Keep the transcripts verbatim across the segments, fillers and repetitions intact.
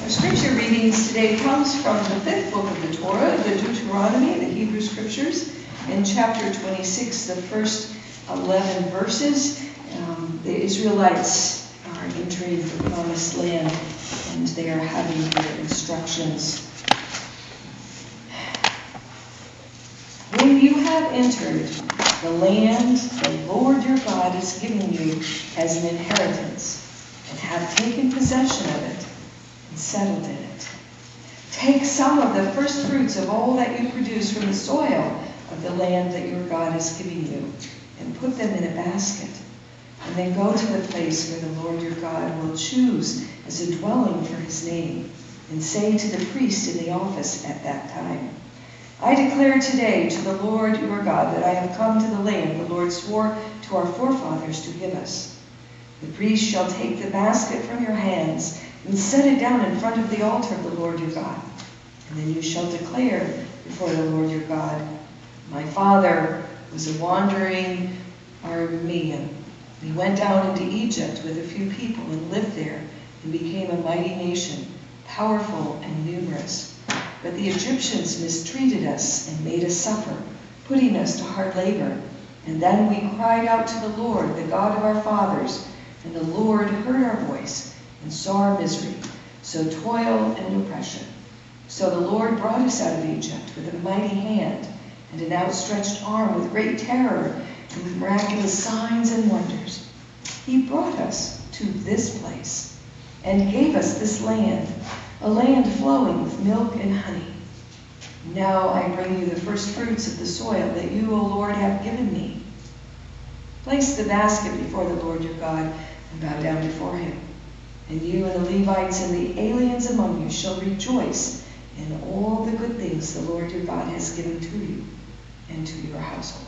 Our scripture readings today comes from the fifth book of the Torah, the Deuteronomy, the Hebrew Scriptures, in chapter twenty-six, the first eleven verses. Um, the Israelites are entering the promised land, and they are having their instructions. When you have entered the land the Lord your God is giving you as an inheritance, and have taken possession of it, and settled in it, take some of the first fruits of all that you produce from the soil of the land that your God is giving you, and put them in a basket. And then go to the place where the Lord your God will choose as a dwelling for his name, and say to the priest in the office at that time, I declare today to the Lord your God that I have come to the land the Lord swore to our forefathers to give us. The priest shall take the basket from your hands and set it down in front of the altar of the Lord your God. And then you shall declare before the Lord your God, my father was a wandering Aramean. He went down into Egypt with a few people and lived there and became a mighty nation, powerful and numerous. But the Egyptians mistreated us and made us suffer, putting us to hard labor. And then we cried out to the Lord, the God of our fathers, and the Lord heard our voice and saw our misery, so toil and oppression. So the Lord brought us out of Egypt with a mighty hand and an outstretched arm with great terror and with miraculous signs and wonders. He brought us to this place and gave us this land, a land flowing with milk and honey. Now I bring you the first fruits of the soil that you, O Lord, have given me. Place the basket before the Lord your God and bow down before him. And you and the Levites and the aliens among you shall rejoice in all the good things the Lord your God has given to you and to your household.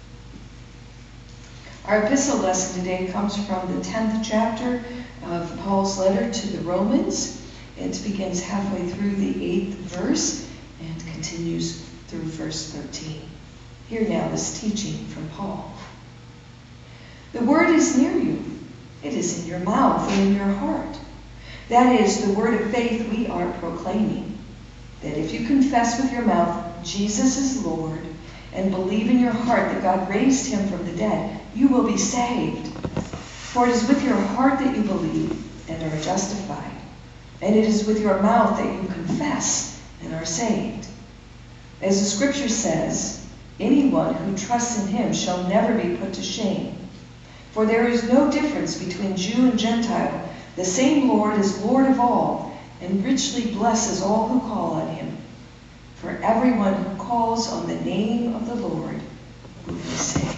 Our epistle lesson today comes from the tenth chapter of Paul's letter to the Romans. It begins halfway through the eighth verse and continues through verse thirteen. Hear now this teaching from Paul. The word is near you. It is in your mouth and in your heart. That is the word of faith we are proclaiming. That if you confess with your mouth Jesus is Lord and believe in your heart that God raised him from the dead, you will be saved. For it is with your heart that you believe and are justified. And it is with your mouth that you confess and are saved. As the scripture says, anyone who trusts in him shall never be put to shame. For there is no difference between Jew and Gentile. The same Lord is Lord of all, and richly blesses all who call on him. For everyone who calls on the name of the Lord will be saved.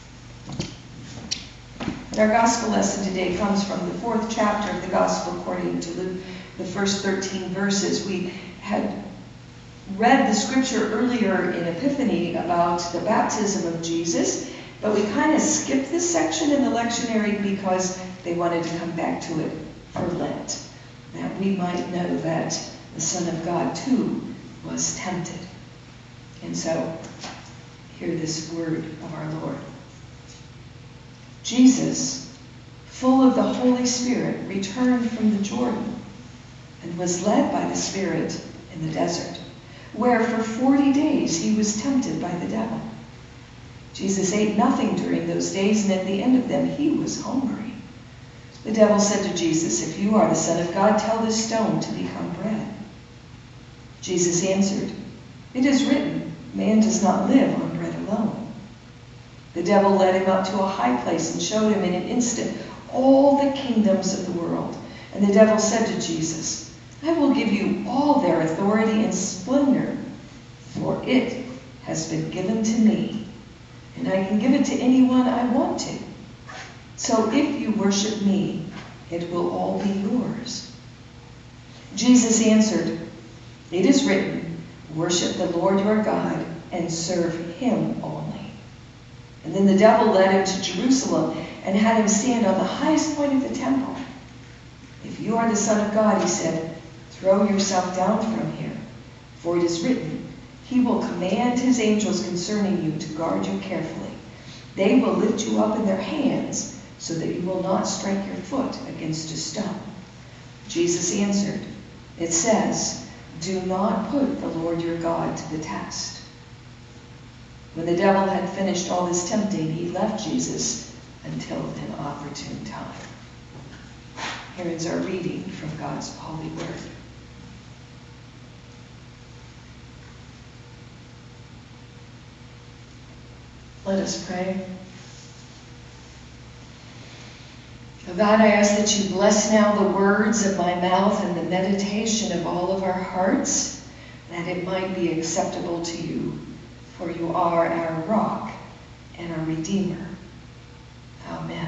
And our gospel lesson today comes from the fourth chapter of the Gospel according to Luke, the first thirteen verses. We had read the scripture earlier in Epiphany about the baptism of Jesus, but we kind of skipped this section in the lectionary because they wanted to come back to it for Lent, that we might know that the Son of God too was tempted. And so, hear this word of our Lord. Jesus, full of the Holy Spirit, returned from the Jordan and was led by the Spirit in the desert, where for forty days he was tempted by the devil. Jesus ate nothing during those days, and at the end of them he was hungry. The devil said to Jesus, if you are the Son of God, tell this stone to become bread. Jesus answered, it is written, man does not live on bread alone. The devil led him up to a high place and showed him in an instant all the kingdoms of the world. And the devil said to Jesus, I will give you all their authority and splendor, for it has been given to me, and I can give it to anyone I want to. So if you worship me, it will all be yours. Jesus answered, it is written, worship the Lord your God and serve him only. And then the devil led him to Jerusalem and had him stand on the highest point of the temple. If you are the Son of God, he said, throw yourself down from here, for it is written, he will command his angels concerning you to guard you carefully. They will lift you up in their hands so that you will not strike your foot against a stone. Jesus answered, It says, do not put the Lord your God to the test. When the devil had finished all his tempting, he left Jesus until an opportune time. Here is our reading from God's holy word. Let us pray. Oh God, I ask that you bless now the words of my mouth and the meditation of all of our hearts, that it might be acceptable to you, for you are our rock and our Redeemer. Amen.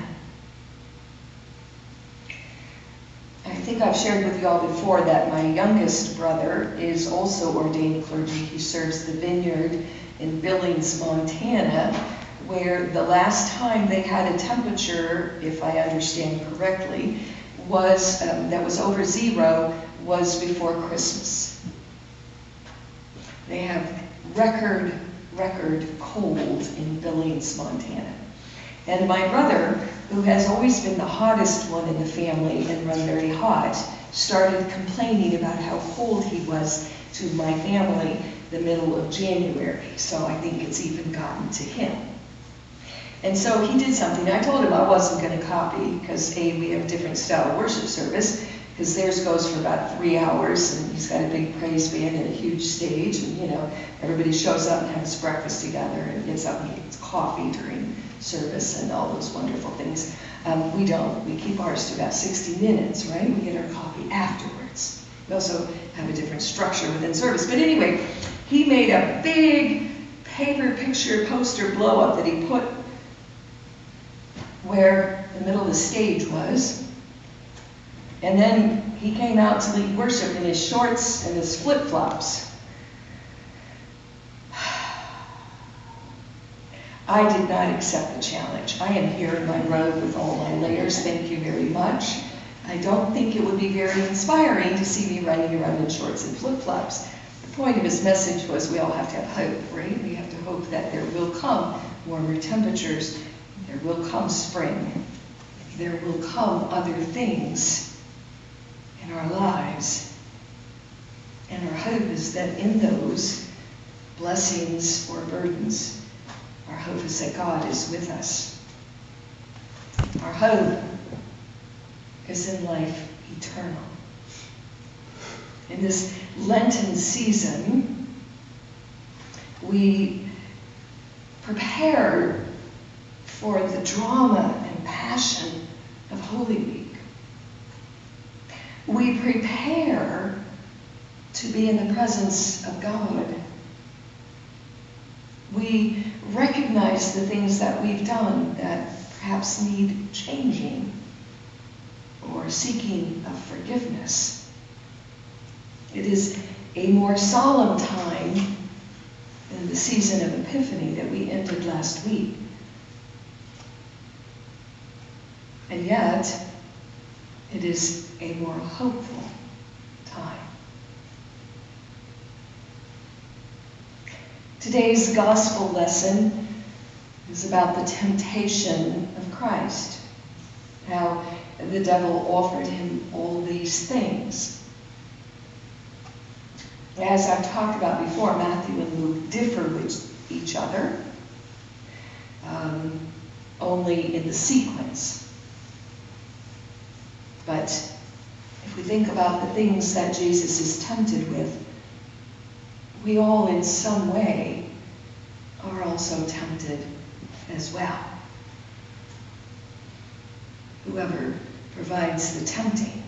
I think I've shared with you all before that my youngest brother is also ordained clergy. He serves the vineyard in Billings, Montana, where the last time they had a temperature, if I understand correctly, was um, that was over zero was before Christmas. They have record, record cold in Billings, Montana. And my brother, who has always been the hottest one in the family and run very hot, started complaining about how cold he was to my family the middle of January. So I think it's even gotten to him. And so he did something. I told him I wasn't going to copy because, A, we have a different style worship service, because theirs goes for about three hours, and he's got a big praise band and a huge stage, and, you know, everybody shows up and has breakfast together and gets up and gets coffee during service and all those wonderful things. Um, we don't. We keep ours to about sixty minutes, right? We get our coffee afterwards. We also have a different structure within service. But anyway, he made a big paper picture poster blow up that he put where the middle of the stage was. And then he came out to lead worship in his shorts and his flip-flops. I did not accept the challenge. I am here in my robe with all my layers. Thank you very much. I don't think it would be very inspiring to see me running around in shorts and flip-flops. The point of his message was we all have to have hope, right? We have to hope that there will come warmer temperatures. There will come spring. There will come other things in our lives. And our hope is that in those blessings or burdens, our hope is that God is with us. Our hope is in life eternal. In this Lenten season, we prepare for the drama and passion of Holy Week. We prepare to be in the presence of God. We recognize the things that we've done that perhaps need changing or seeking of forgiveness. It is a more solemn time than the season of Epiphany that we ended last week. And yet, it is a more hopeful time. Today's gospel lesson is about the temptation of Christ, how the devil offered him all these things. As I've talked about before, Matthew and Luke differ with each other, um, only in the sequence. But if we think about the things that Jesus is tempted with, we all in some way are also tempted as well. Whoever provides the tempting.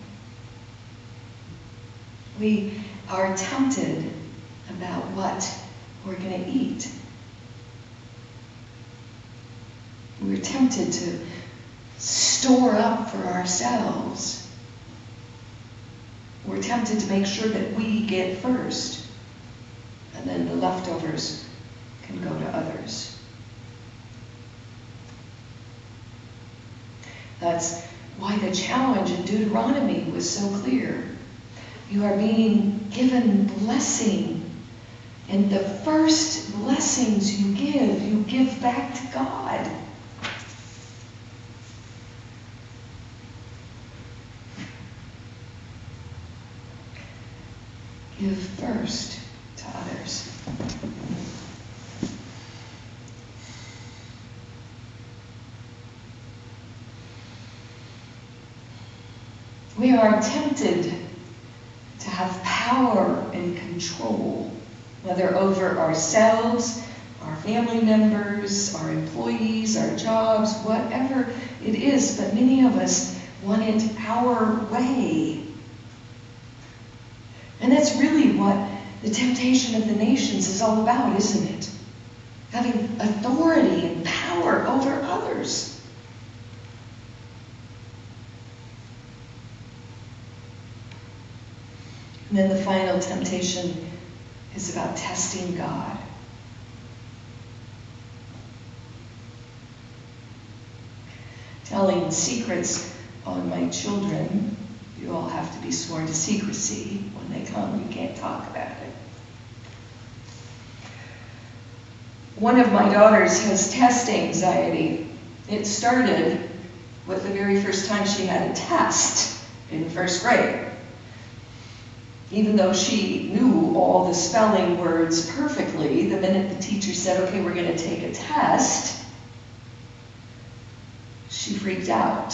We are tempted about what we're going to eat. We're tempted to store up for ourselves. We're tempted to make sure that we get first, and then the leftovers can go to others. That's why the challenge in Deuteronomy was so clear. You are being given blessing, and the first blessings you give, you give back to God. give first to others. We are tempted to have power and control, whether over ourselves, our family members, our employees, our jobs, whatever it is, but many of us want it our way. And that's really what the temptation of the nations is all about, isn't it? Having authority and power over others. And then the final temptation is about testing God. Telling secrets on my children. You all have to be sworn to secrecy. When they come, you can't talk about it. One of my daughters has test anxiety. It started with the very first time she had a test in first grade. Even though she knew all the spelling words perfectly, the minute the teacher said, okay, we're going to take a test, she freaked out.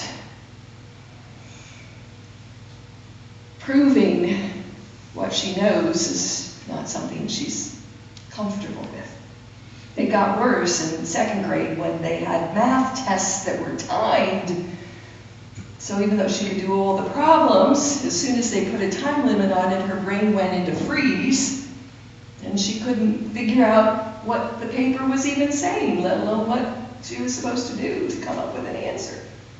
Proving what she knows is not something she's comfortable with. It got worse in second grade when they had math tests that were timed. So even though she could do all the problems, as soon as they put a time limit on it, her brain went into freeze, and she couldn't figure out what the paper was even saying, let alone what she was supposed to do to come up with an answer.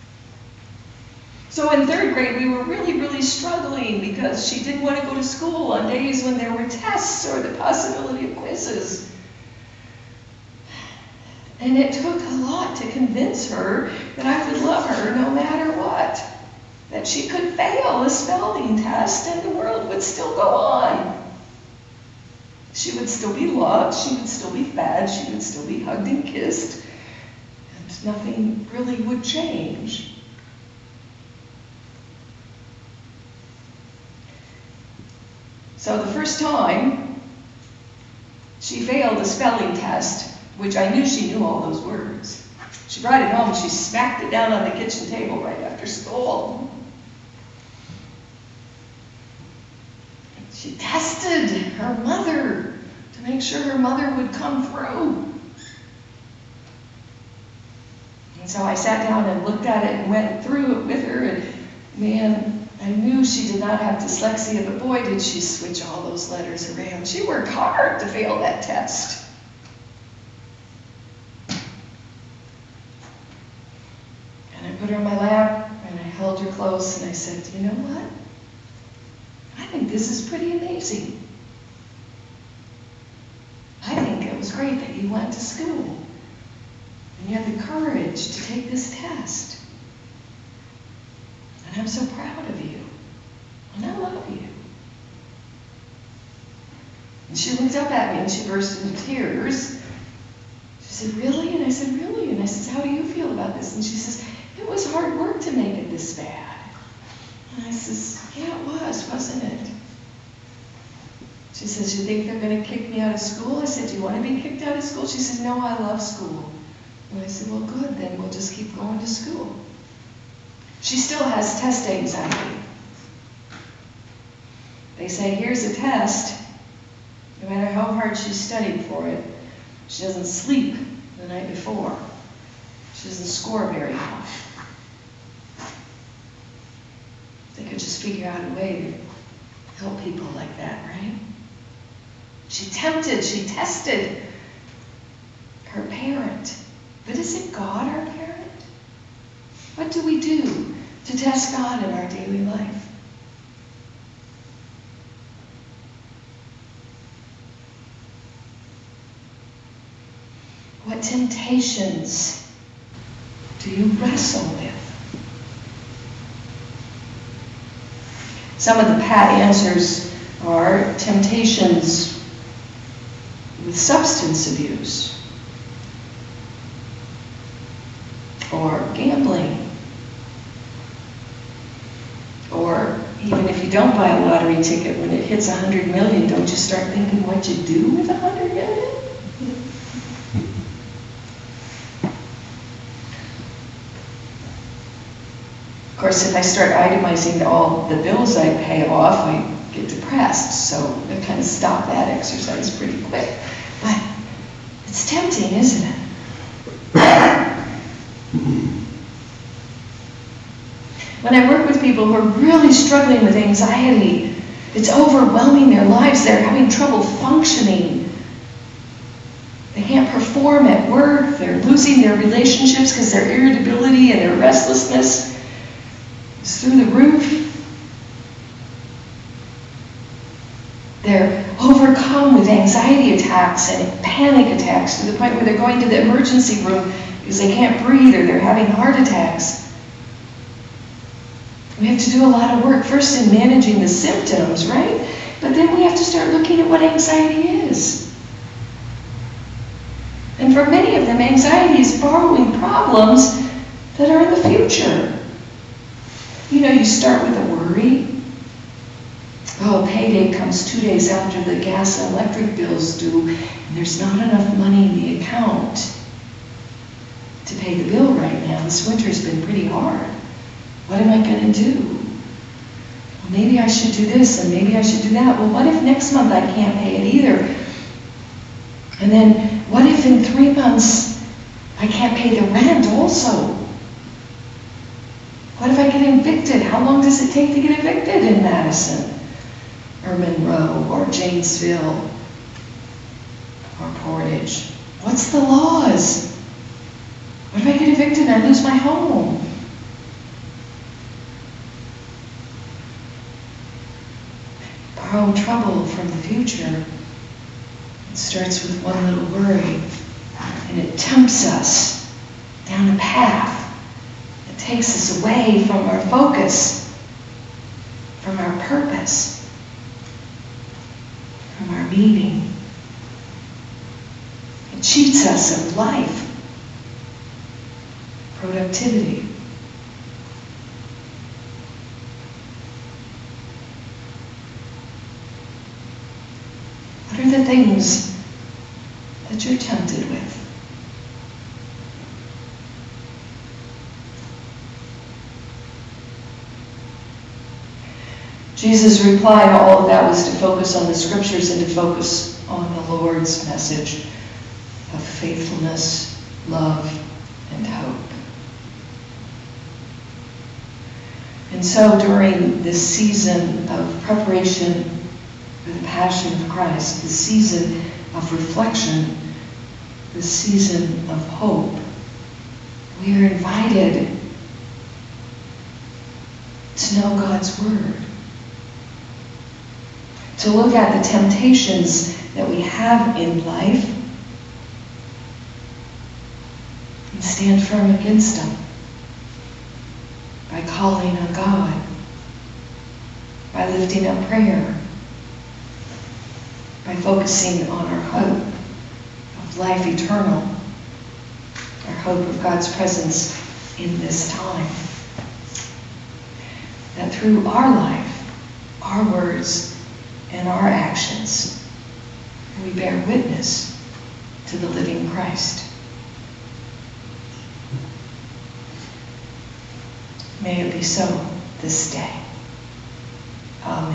So in third grade, we were really, really struggling because she didn't want to go to school on days when there were tests or the possibility of quizzes. And it took a lot to convince her that I would love her no matter what. That she could fail a spelling test and the world would still go on. She would still be loved, she would still be fed, she would still be hugged and kissed, and nothing really would change. So the first time she failed a spelling test, which I knew she knew all those words. She brought it home and she smacked it down on the kitchen table right after school. She tested her mother to make sure her mother would come through. And so I sat down and looked at it and went through it with her, and man, I knew she did not have dyslexia, but boy, did she switch all those letters around. She worked hard to fail that test. I put her in my lap, and I held her close, and I said, you know what? I think this is pretty amazing. I think it was great that you went to school, and you had the courage to take this test. And I'm so proud of you, and I love you. And she looked up at me, and she burst into tears. She said, really? And I said, really? And I said, how do you feel about this? And she says, it was hard work to make it this bad. And I says, yeah, it was, wasn't it? She says, you think they're going to kick me out of school? I said, do you want to be kicked out of school? She said, no, I love school. And I said, well, good, then we'll just keep going to school. She still has test anxiety. They say, here's a test. No matter how hard she studied for it, she doesn't sleep the night before. She doesn't score very high. They could just figure out a way to help people like that, right? She tempted, she tested her parent. But is it God, our parent? What do we do to test God in our daily life? What temptations do you wrestle with? Some of the pat answers are temptations with substance abuse, or gambling, or even if you don't buy a lottery ticket, when it hits a hundred million, don't you start thinking what you do with a hundred million? Of course, if I start itemizing all the bills I pay off, I get depressed. So I kind of stop that exercise pretty quick. But it's tempting, isn't it? When I work with people who are really struggling with anxiety, it's overwhelming their lives. They're having trouble functioning. They can't perform at work. They're losing their relationships because their irritability and their restlessness is through the roof. They're overcome with anxiety attacks and panic attacks to the point where they're going to the emergency room because they can't breathe or they're having heart attacks. We have to do a lot of work first in managing the symptoms, right? But then we have to start looking at what anxiety is. And for many of them, anxiety is borrowing problems that are in the future. You know, you start with a worry. Oh, payday comes two days after the gas and electric bills due, and there's not enough money in the account to pay the bill right now. This winter's been pretty hard. What am I going to do? Well, maybe I should do this, and maybe I should do that. Well, what if next month I can't pay it either? And then what if in three months I can't pay the rent also? What if I get evicted? How long does it take to get evicted in Madison, or Monroe, or Janesville, or Portage? What's the laws? What if I get evicted and I lose my home? Borrow trouble from the future. It starts with one little worry, and it tempts us down a path that takes us away from our focus, from our purpose, from our meaning. It cheats us of life, productivity. What are the things that you're tempted with? Jesus' reply to all of that was to focus on the scriptures and to focus on the Lord's message of faithfulness, love, and hope. And so during this season of preparation for the Passion of Christ, the season of reflection, the season of hope, we are invited to know God's Word, to look at the temptations that we have in life and stand firm against them by calling on God, by lifting up prayer, by focusing on our hope of life eternal, our hope of God's presence in this time. That through our life, our words, and our actions, we bear witness to the living Christ. May it be so this day. Amen.